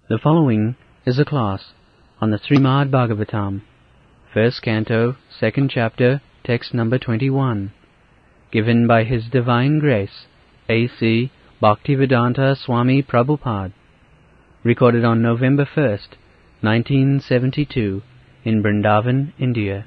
The following is a class on the Srimad Bhagavatam, first canto, second chapter, text number 21, given by His Divine Grace, A.C. Bhaktivedanta Swami Prabhupada, recorded on November 1st, 1972, in Vrindavan, India.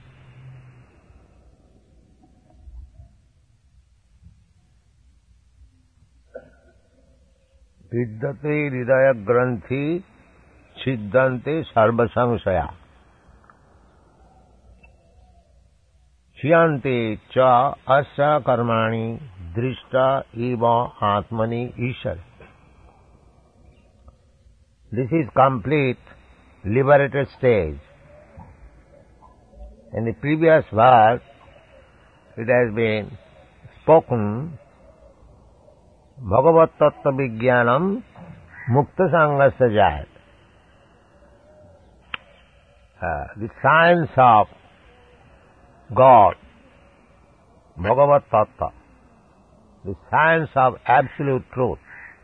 विद्यते हृदय ग्रंथि छिद्यन्ते सर्व संशया क्षीयन्ते च अस्य कर्माणि दृष्ट इव आत्मनि ईश्वर. This is complete liberated stage. In the previous verse it has been spoken Bhagavat Tattva Vijnanam Mukta Sangasya Jayat. The science of God, Bhagavat Tattva, the science of absolute truth,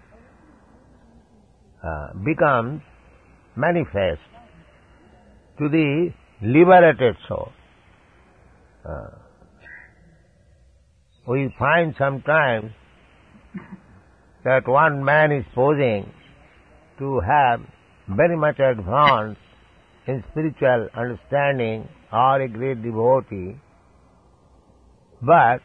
becomes manifest to the liberated soul. We find sometimes that one man is posing to have very much advanced in spiritual understanding or a great devotee, but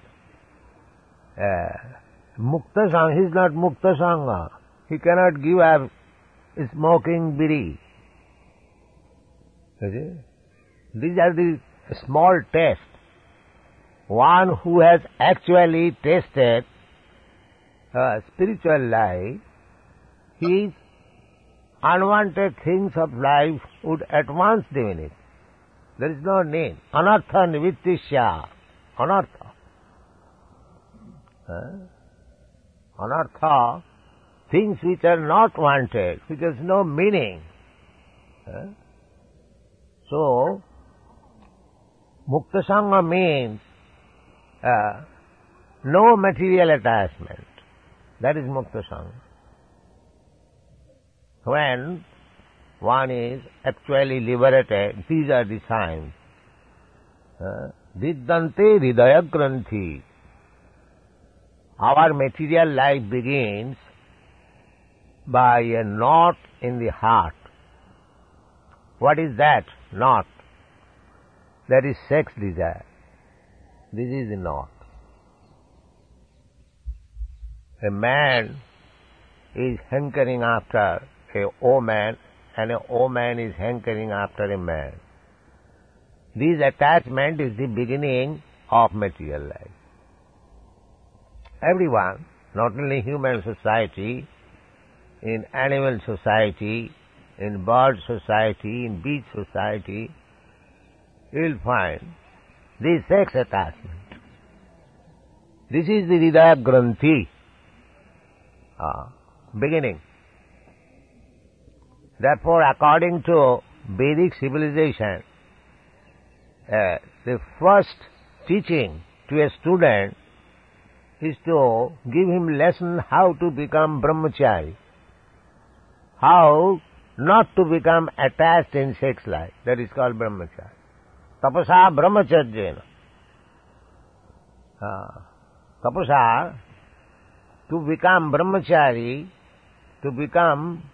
Mukta Sangha, he is not Mukta Sangha. He cannot give up smoking bidi. These are the small tests. One who has actually tasted spiritual life, his unwanted things of life would at once diminish. There is no need. Anartha nivittisya. Anartha. Anartha, things which are not wanted, which has no meaning. So, Mukta Sangha means no material attachment. That is Mukta Sangha. When one is actually liberated, these are the signs. Vidyante hridaya granthi. Our material life begins by a knot in the heart. What is that knot? That is sex desire. This is the knot. A man is hankering after a woman, and a woman is hankering after a man. This attachment is the beginning of material life. Everyone, not only human society, in animal society, in bird society, in beast society, you will find this sex attachment. This is the hridaya granthi, beginning. Therefore, according to Vedic civilization, the first teaching to a student is to give him lesson how to become brahmachari, how not to become attached in sex life. That is called brahmachari. Tapasa brahmacharyena. Tapasa, to become brahmachari, to become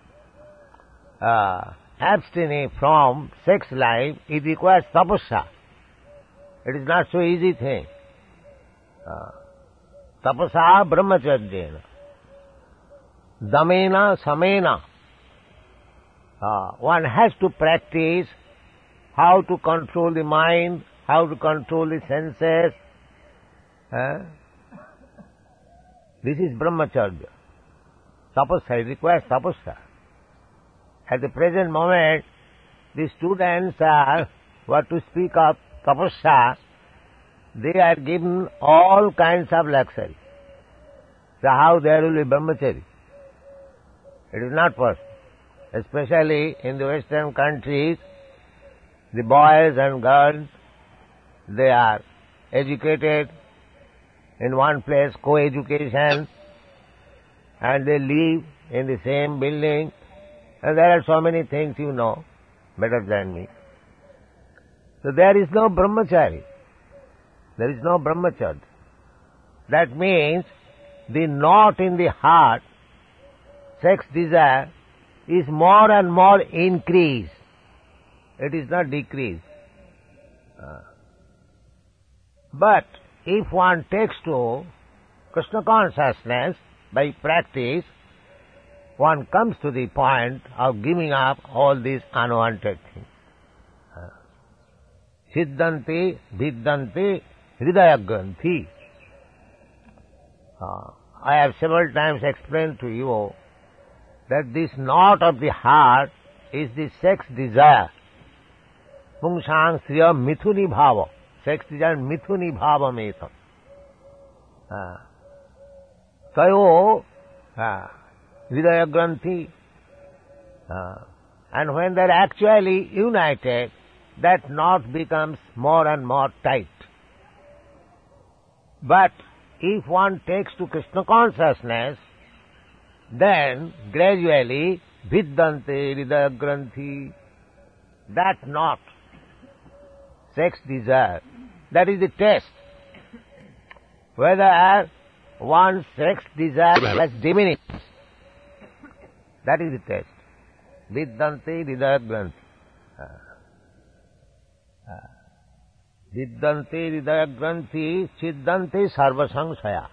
abstinent from sex life, it requires tapasya. It is not so easy thing. Tapasa brahmacharyena. Damena samena. One has to practice how to control the mind, how to control the senses. This is brahmacharya. Tapasya, it requires tapasya. At the present moment, the students are, what to speak of tapasya, they are given all kinds of luxury. So how there will be brahmachari? It is not possible. Especially in the Western countries, the boys and girls, they are educated in one place, co-education, and they live in the same building, And there are so many things you know better than me. So there is no brahmachari. There is no brahmacharya. That means the knot in the heart, sex desire, is more and more increased. It is not decreased. But if one takes to Krishna consciousness by practice, one comes to the point of giving up all these unwanted things. Siddhanti, Viddanti, Hridaya Granthi. I have several times explained to you that this knot of the heart is the sex desire. Pungsang Sriya Mithuni Bhava. Sex desire Mithuni Bhava Metam. Tayo Hridaya Granthi. And when they are actually united, that knot becomes more and more tight. But if one takes to Krishna consciousness, then gradually Viddante Hridaya Granthi, that knot, sex desire, that is the test. Whether one's sex desire has diminished, that is the test. Viddante Hridaya Granthi. Viddante Hridaya Granthi, Siddhante Sarva Samshaya.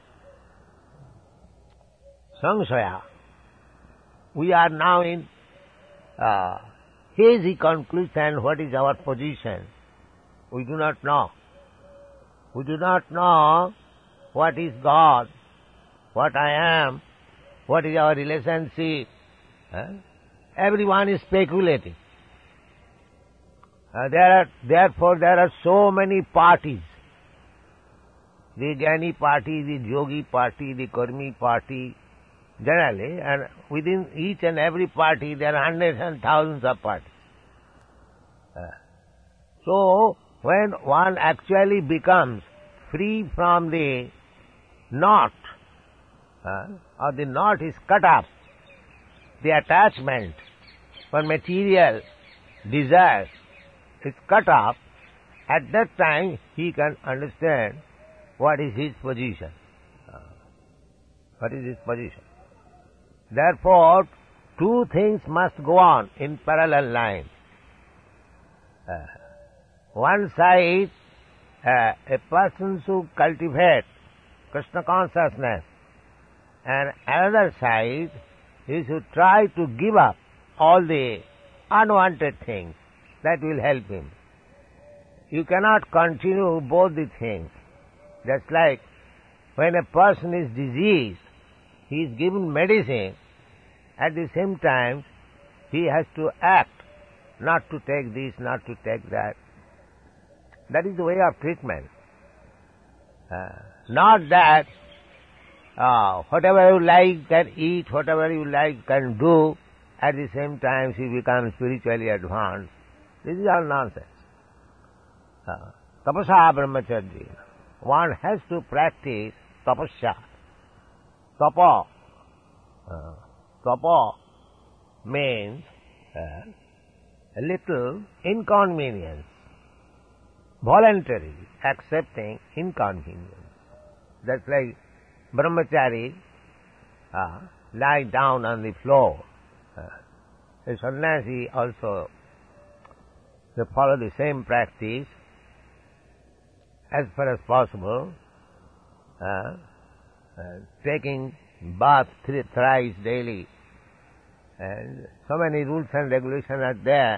Samshaya. We are now in hazy conclusion what is our position. We do not know. We do not know what is God, what I am, what is our relationship. Everyone is speculating. Therefore there are so many parties. The Jnani party, the Yogi party, the Karmi party, generally, and within each and every party there are hundreds and thousands of parties. So, when one actually becomes free from the knot, or the knot is cut off, the attachment for material desires is cut off, at that time he can understand what is his position. What is his position? Therefore, two things must go on in parallel lines. One side, a person should cultivate Krishna consciousness, and another side, he should try to give up all the unwanted things. That will help him. You cannot continue both the things. Just like when a person is diseased, he is given medicine, at the same time he has to act, not to take this, not to take that. That is the way of treatment. Not that whatever you like can eat, whatever you like can do, at the same time he becomes spiritually advanced. This is all nonsense. Tapasa brahmacharya. One has to practice tapasya. Tapa. Tapa means a little inconvenience. Voluntary accepting inconvenience. That's like brahmachari lie down on the floor. A sannyasi also, they follow the same practice as far as possible, taking bath thrice daily. And so many rules and regulations are there,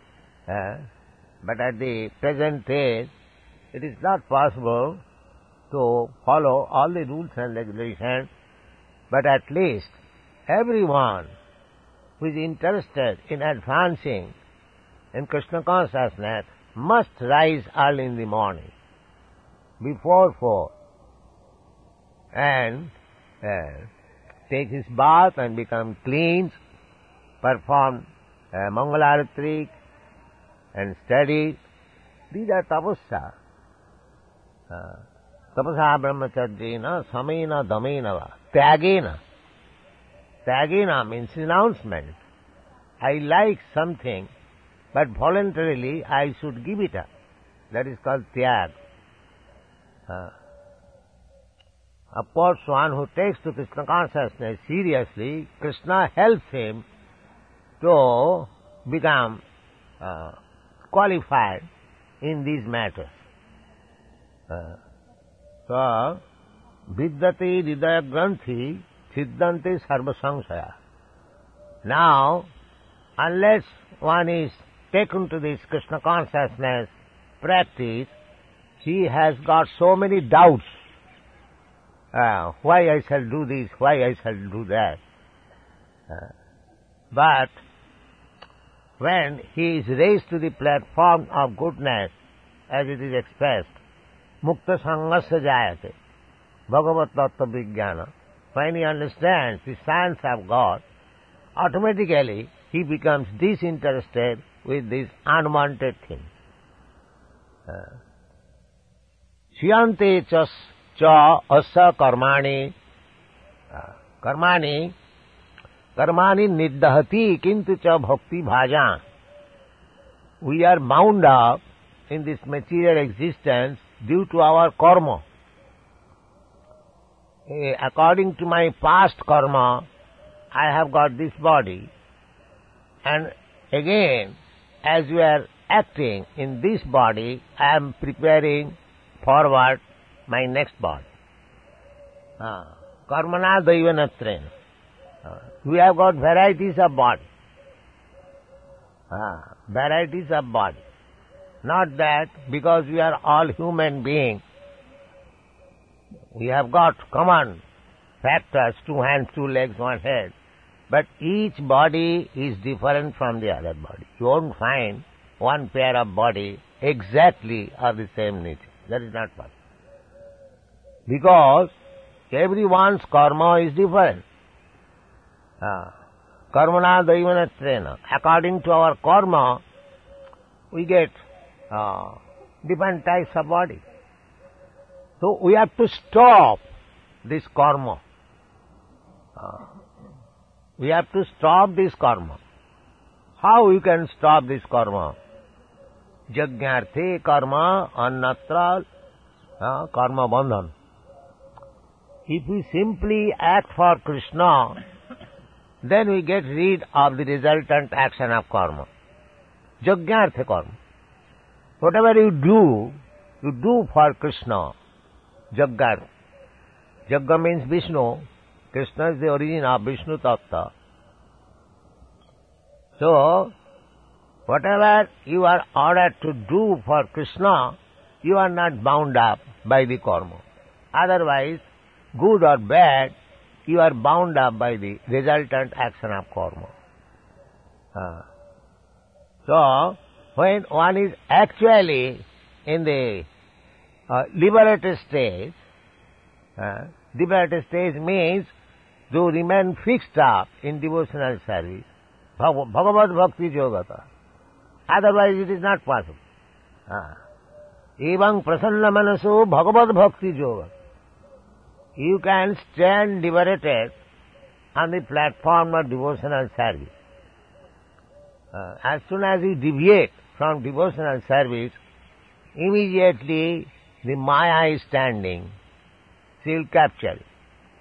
but at the present age, it is not possible to follow all the rules and regulations, but at least everyone who is interested in advancing in Krishna consciousness must rise early in the morning, before 4, and take his bath and become clean, perform Mangalarati and study. These are tapasya. Tapasa brahmacharjena samena damena va. Tyagena. Tyagena means renouncement. I like something, but voluntarily I should give it up. That is called tyag. Of course, one who takes to Krishna consciousness seriously, Krishna helps him to become qualified in these matters. So, vidyate hridaya granthi siddhante sarva samsaya. Now, unless one is taken to this Krishna consciousness practice, he has got so many doubts. Why I shall do this, why I shall do that. But when he is raised to the platform of goodness, as it is expressed, mukta sangasya jayate, bhagavat tattva vijnana, when he understands the science of God, automatically he becomes disinterested with these unwanted things. Shiyante cha asa karmani karmani niddahati kintu cha bhakti bhaja. We are bound up in this material existence due to our karma. According to my past karma, I have got this body, and again, as we are acting in this body, I am preparing forward my next body. Karmana daivanatrena. We have got varieties of body. Varieties of body. Not that because we are all human beings, we have got common factors, 2 hands, 2 legs, 1 head. But each body is different from the other body. You won't find one pair of body exactly of the same nature. That is not possible. Because everyone's karma is different. Karmana daivanatrena. According to our karma, we get different types of body. So we have to stop this karma. We have to stop this karma. How you can stop this karma? Yajñarthe karma annatra karma bandhan. If we simply act for Krishna, then we get rid of the resultant action of karma. Yajñarthe karma. Whatever you do for Krishna. Jagga. Jagga means Vishnu. Krishna is the origin of Vishnu Tattva. So, whatever you are ordered to do for Krishna, you are not bound up by the karma. Otherwise, good or bad, you are bound up by the resultant action of karma. So, when one is actually in the liberated stage, liberated stage means to remain fixed up in devotional service. Bhagavad Bhakti Yogata. Otherwise it is not possible. Evang prasanna manaso Bhagavad Bhakti Yoga. You can stand liberated on the platform of devotional service. As soon as you deviate from devotional service, immediately the Maya is standing. She will capture it.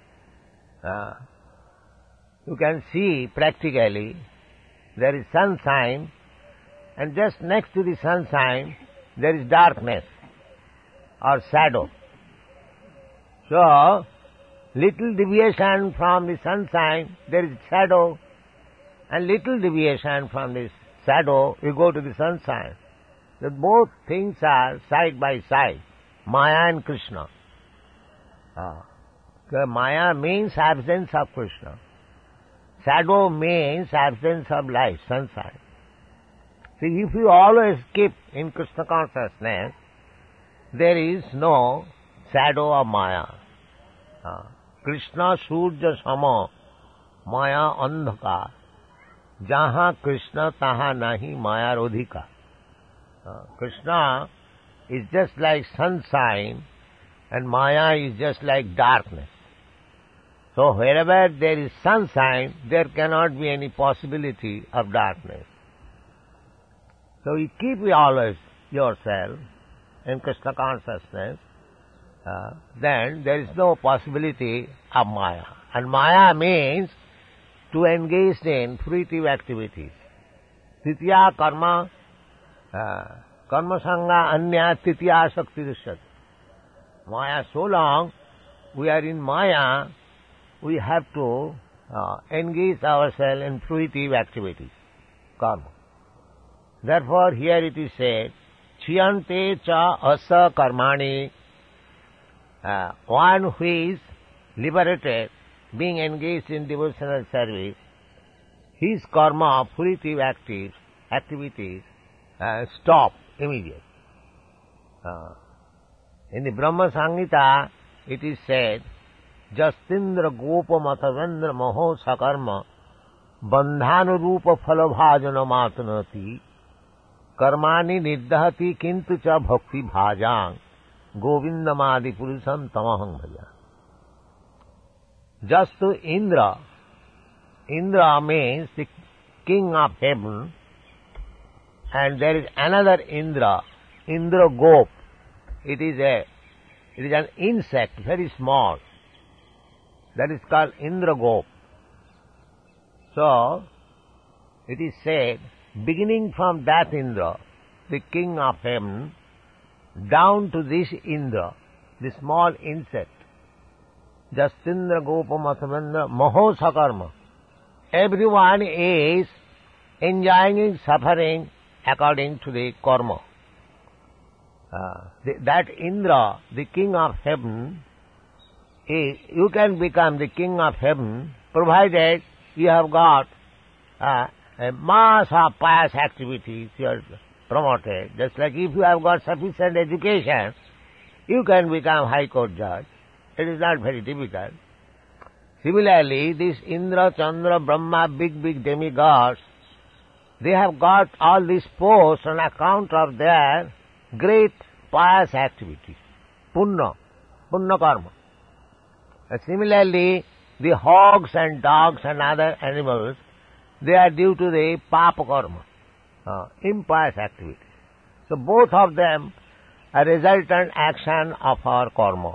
You can see practically there is sunshine, and just next to the sunshine there is darkness or shadow. So, little deviation from the sunshine, there is shadow, and little deviation from this shadow, you go to the sunshine. So both things are side by side, Maya and Krishna. Maya means absence of Krishna. Shadow means absence of light, sunshine. See, if you always keep in Krishna consciousness, there is no shadow of Maya. Krishna Surya Sama, Maya Andhaka. Jaha Krishna taha nahi Maya Rodhika. Krishna is just like sunshine and Maya is just like darkness. So wherever there is sunshine, there cannot be any possibility of darkness. So you keep always yourself in Krishna consciousness, then there is no possibility of Maya. And Maya means to engage in fruitive activities. Titiya karma, karma sangha anya titiya shakti drishyate. Maya, so long we are in Maya, we have to engage ourselves in fruitive activities, karma. Therefore, here it is said, Chiyante cha asa karmani, one who is liberated, being engaged in devotional service, his karma, fruitive activities, stop immediately. In the Brahma Samhita, it is said, Justindra gopa matavendra moho sakarma bandhanu rupa phalabhajana matanati karmani niddhati kintu cha bhakti bhajang govindamadi purusam tamaham bhaja. Just to Indra. Indra means the king of heaven, and there is another Indra, Indra Gop. It is an insect, very small. That is called Indra Gop. So, it is said, beginning from that Indra, the king of heaven, down to this Indra, the small insect, Justindra Gopa Mathavendra Maho Sakarma. Everyone is enjoying suffering according to the karma. That Indra, the king of heaven, you can become the king of heaven provided you have got a mass of pious activities you are promoted. Just like if you have got sufficient education, you can become high court judge. It is not very difficult. Similarly, this Indra, Chandra, Brahma, big demigods, they have got all these posts on account of their great pious activities. Punna karma. Similarly, the hogs and dogs and other animals, they are due to the papa karma, impious activities. So both of them are resultant action of our karma.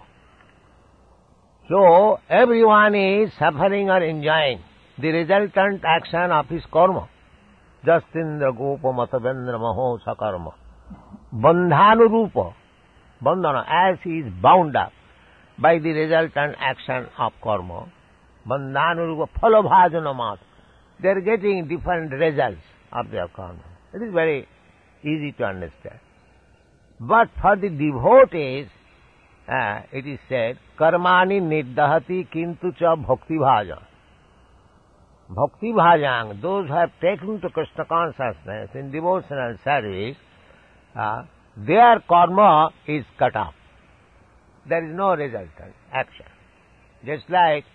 So everyone is suffering or enjoying the resultant action of his karma. Justindra gopa matavendra maho sakarma. Bandhanu rupa. Bandhana, as he is bound up by the resultant action of karma. Bandhanu rupa phalabhajana mat. They are getting different results of their karma. It is very easy to understand. But for the devotees, it is said, karmani niddhati kintu cha bhakti bhaja. Bhakti bhajang, those who have taken to Krishna consciousness in devotional service, their karma is cut off. There is no resultant action. Just like,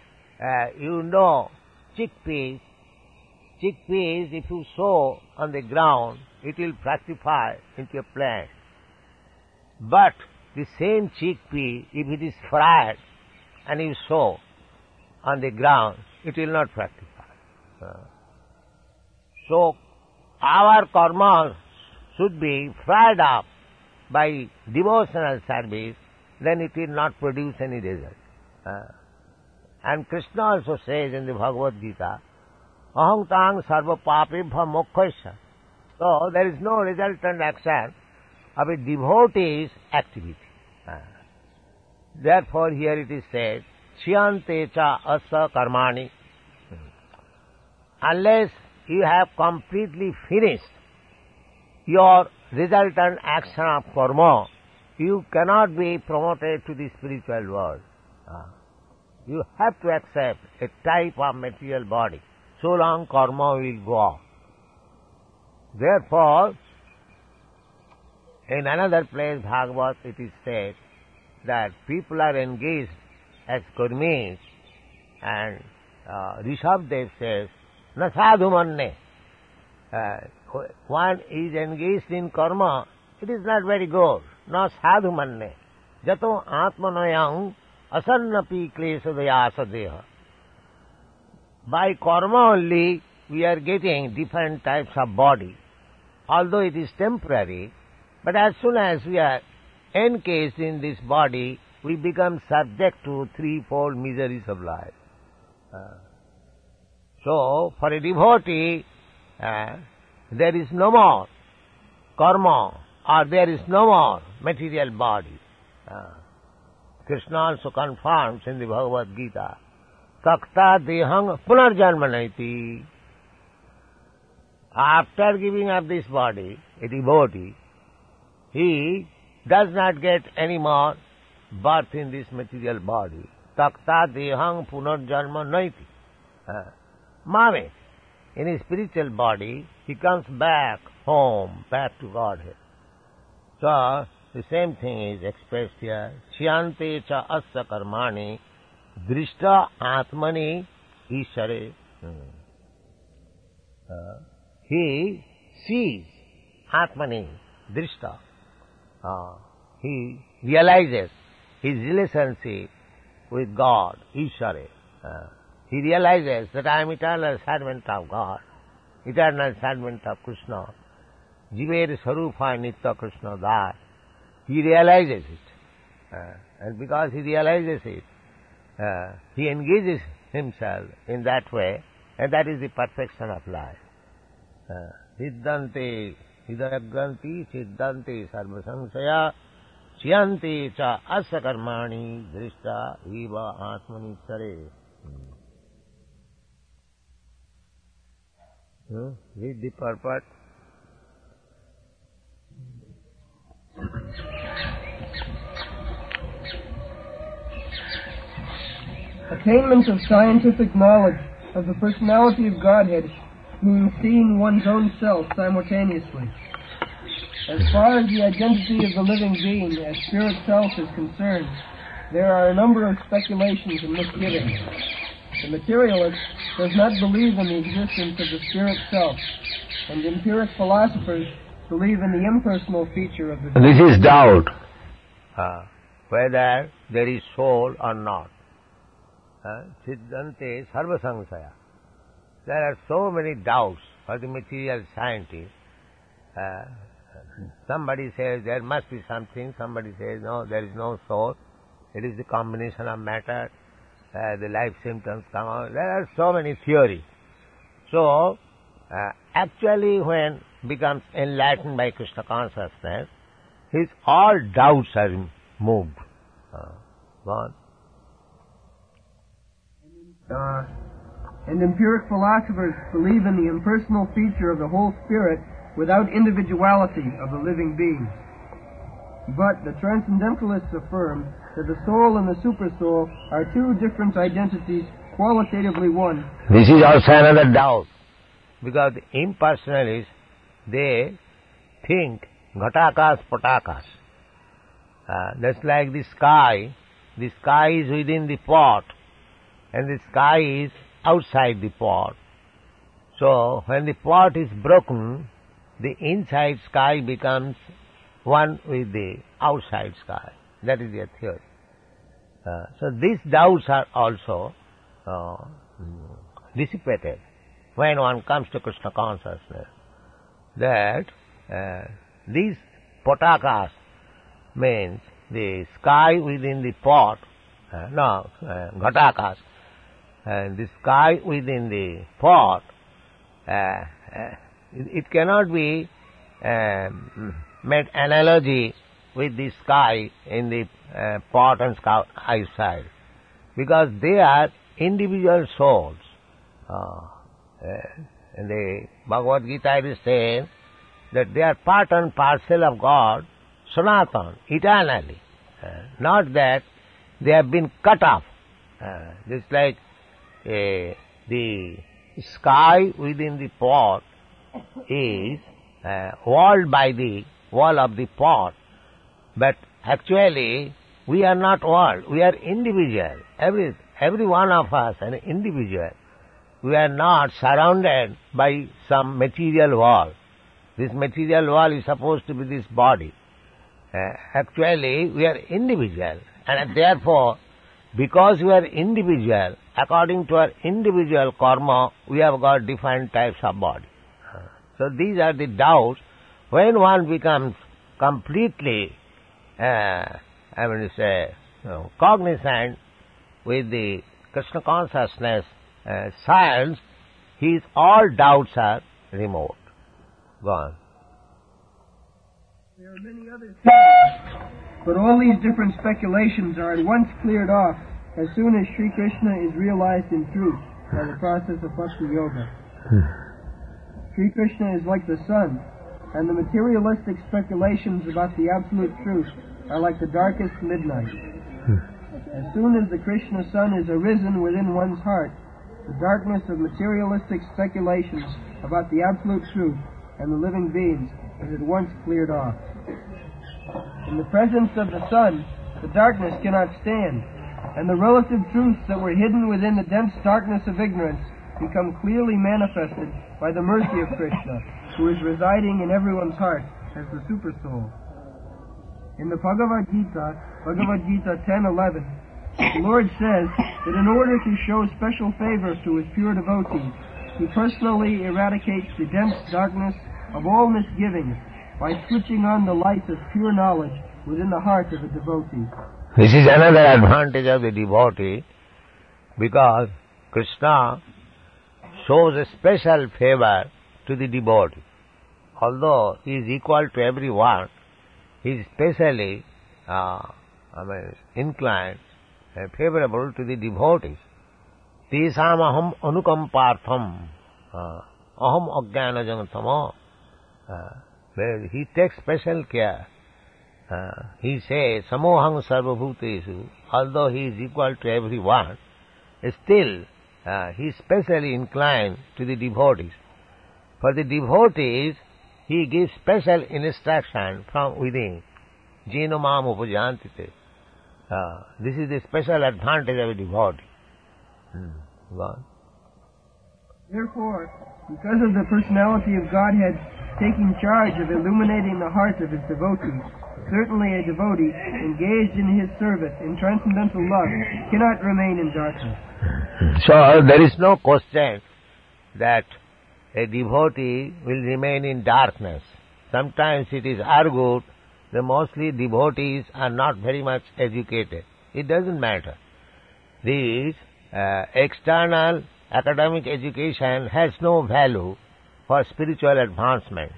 chickpeas. Chickpeas, if you sow on the ground, it will fructify into a plant. But the same chickpea, if it is fried and you sow on the ground, it will not fructify. So, our karma should be fried up by devotional service, then it will not produce any result. And Krishna also says in the Bhagavad Gita, Aham tang sarva papibha moksha. So, there is no resultant action of a devotee's activity. Therefore, here it is said, Chiyante cha asa karmani. Unless you have completely finished your resultant action of karma, you cannot be promoted to the spiritual world. You have to accept a type of material body. So long karma will go on. Therefore, in another place, Bhagavad, it is said that people are engaged as karmis, and Rishabdev says, na sadhu manne. One is engaged in karma, it is not very good. Na sadhu manne. Jato atmanayam asannapi klesodaya sadeha. By karma only we are getting different types of body, although it is temporary, but as soon as we are encased in this body, we become subject to threefold miseries of life. So, for a devotee, there is no more karma, or there is no more material body. Krishna also confirms in the Bhagavad Gita, Takta dehang punarjanmanaiti. After giving up this body, a devotee, he does not get any more birth in this material body. Takta dehang punarjanmanaiti. Mame, in his spiritual body, he comes back home, back to Godhead. So, the same thing is expressed here. Chiyante cha asya karmani drishta atmani ishare. He sees atmani drishta. He realizes his relationship with God, Ishare. He realizes that I am eternal servant of God, eternal servant of Krishna. Jiver Sarupa Nitya Krishna Das. He realizes it. And because he realizes it, he engages himself in that way, and that is the perfection of life. Siddhante hidayagranti siddhante sarva samsaya chiyante cha asya karmani drishta eva atmani sare. Read the purport. Attainment of scientific knowledge of the personality of Godhead means seeing one's own self simultaneously. As far as the identity of the living being as spirit self is concerned, there are a number of speculations and misgivings. The materialist does not believe in the existence of the spirit self, and empiric philosophers believe in the impersonal feature of the This is doubt, whether there is soul or not. Siddhante sarva samsaya. There are so many doubts for the material scientist. Somebody says there must be something, somebody says no, there is no soul. It is the combination of matter, the life symptoms come out. There are so many theories. So, actually when becomes enlightened by Krishna consciousness, his all doubts are moved. Gone. And empiric philosophers believe in the impersonal feature of the whole spirit without individuality of the living being. But the transcendentalists affirm that the soul and the supersoul are two different identities, qualitatively one. This is also another doubt, because the impersonalists, they think ghatakas patakas. That's like the sky is within the pot, and the sky is outside the pot. So, when the pot is broken, the inside sky becomes one with the outside sky. That is their theory. So, these doubts are also dissipated when one comes to Krishna consciousness, that these potakas means the sky within the pot, ghatakas, and the sky within the pot, it cannot be made analogy with the sky in the pot and sky outside, because they are individual souls. And the Bhagavad Gita is saying that they are part and parcel of God, Sanatan, eternally. Not that they have been cut off. Just like the sky within the pot is walled by the wall of the pot, but actually we are not walled, we are individual. Every one of us an individual. We are not surrounded by some material wall. This material wall is supposed to be this body. Actually, we are individual, and therefore because we are individual, according to our individual karma, we have got different types of body. So these are the doubts. When one becomes completely, cognizant with the Krishna consciousness, science, his all doubts are removed. Gone. There are many other things, but all these different speculations are at once cleared off as soon as Sri Krishna is realized in truth by the process of Bhakti Yoga. Sri Krishna is like the sun, and the materialistic speculations about the absolute truth are like the darkest midnight. As soon as the Krishna sun is arisen within one's heart, the darkness of materialistic speculations about the absolute truth and the living beings is at once cleared off. In the presence of the sun, the darkness cannot stand, and the relative truths that were hidden within the dense darkness of ignorance become clearly manifested by the mercy of Krishna, who is residing in everyone's heart as the Supersoul. In the Bhagavad Gita 10:11, the Lord says that in order to show special favor to his pure devotees, he personally eradicates the dense darkness of all misgivings by switching on the light of pure knowledge within the heart of the devotee. This is another advantage of the devotee, because Krishna shows a special favor to the devotee. Although he is equal to everyone, he is specially inclined, favorable to the devotees. Tesam aham anukampartham aham ajnanajangatama. Where he takes special care. He says, samoham sarvabhuteshu. Although he is equal to everyone, still he is specially inclined to the devotees. For the devotees, he gives special instruction from within. Jena mam upajantite. This is the special advantage of a devotee. Therefore, because of the personality of Godhead taking charge of illuminating the heart of his devotees, certainly a devotee engaged in his service in transcendental love cannot remain in darkness. So there is no question that a devotee will remain in darkness. Sometimes it is argued that mostly devotees are not very much educated. It doesn't matter. This external academic education has no value for spiritual advancement.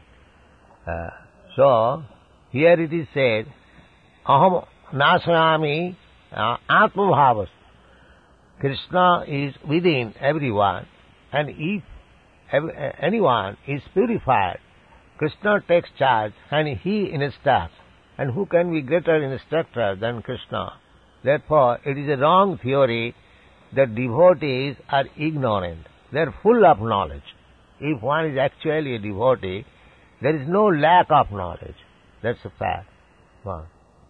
So, here it is said, aham nasayami atmabhavas. Krishna is within everyone, and if anyone is purified, Krishna takes charge and he instructs. And who can be greater instructor than Krishna? Therefore, it is a wrong theory that devotees are ignorant. They are full of knowledge. If one is actually a devotee, there is no lack of knowledge. That's a fact. Wow.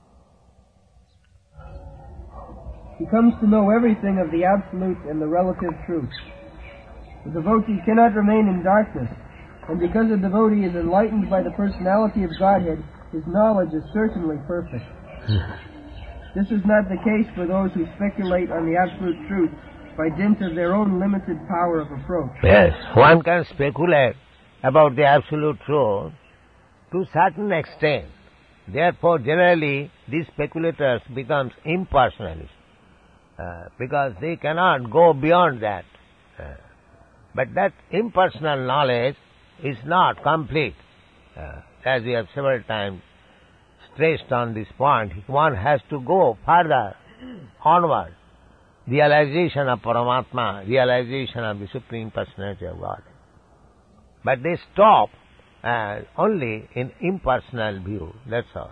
He comes to know everything of the absolute and the relative truth. The devotee cannot remain in darkness, and because the devotee is enlightened by the personality of Godhead, his knowledge is certainly perfect. This is not the case for those who speculate on the absolute truth by dint of their own limited power of approach. Yes, one can speculate about the absolute truth to a certain extent. Therefore, generally, these speculators become impersonalists because they cannot go beyond that. But that impersonal knowledge is not complete. As we have several times stressed on this point, one has to go further, onward. Realization of Paramatma, realization of the Supreme Personality of God. But they stop only in impersonal view, that's all.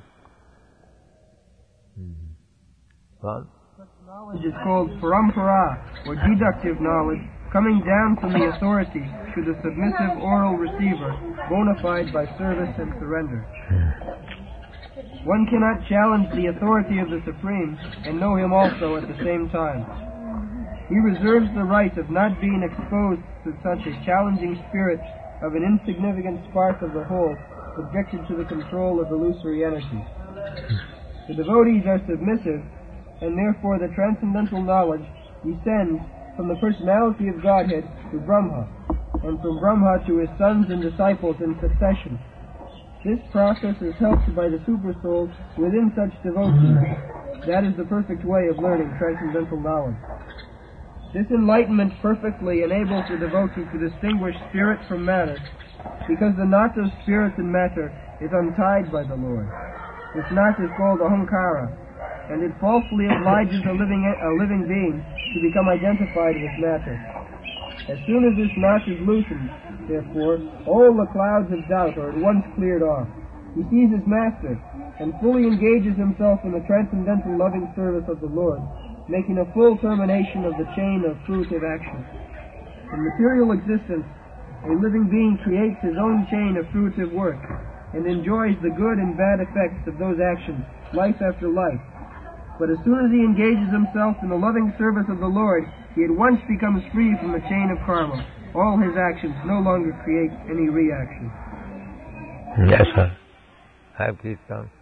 Well, such knowledge is called parampara, or deductive knowledge, coming down from the authority to the submissive oral receiver, bona fide by service and surrender. One cannot challenge the authority of the Supreme and know him also at the same time. He reserves the right of not being exposed to such a challenging spirit of an insignificant spark of the whole, subjected to the control of illusory energy. The devotees are submissive and therefore the transcendental knowledge descends from the personality of Godhead to Brahma, and from Brahma to his sons and disciples in succession. This process is helped by the Supersoul within such devotee. That is the perfect way of learning transcendental knowledge. This enlightenment perfectly enables the devotee to distinguish spirit from matter, because the knot of spirit and matter is untied by the Lord. This knot is called ahankara, and it falsely obliges a living being to become identified with matter. As soon as this knot is loosened, therefore, all the clouds of doubt are at once cleared off. He sees his master, and fully engages himself in the transcendental loving service of the Lord, making a full termination of the chain of fruitive action. In material existence, a living being creates his own chain of fruitive work, and enjoys the good and bad effects of those actions, life after life. But as soon as he engages himself in the loving service of the Lord, he at once becomes free from the chain of karma. All his actions no longer create any reaction. Yes, sir. Have Kirtan.